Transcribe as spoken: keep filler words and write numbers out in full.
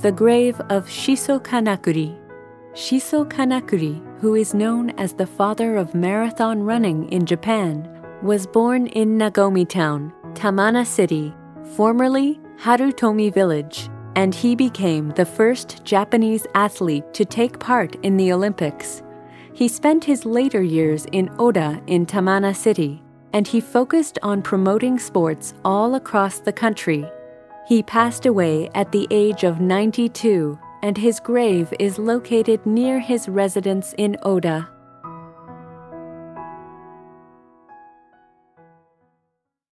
the grave of Shiso Kanakuri. Shiso Kanakuri, who is known as the father of marathon running in Japan, was born in Nagomi Town, Tamana City, formerly Harutomi Village, and he became the first Japanese athlete to take part in the Olympics. He spent his later years in Oda in Tamana City, and he focused on promoting sports all across the country. He passed away at the age of ninety-two, and his grave is located near his residence in Oda.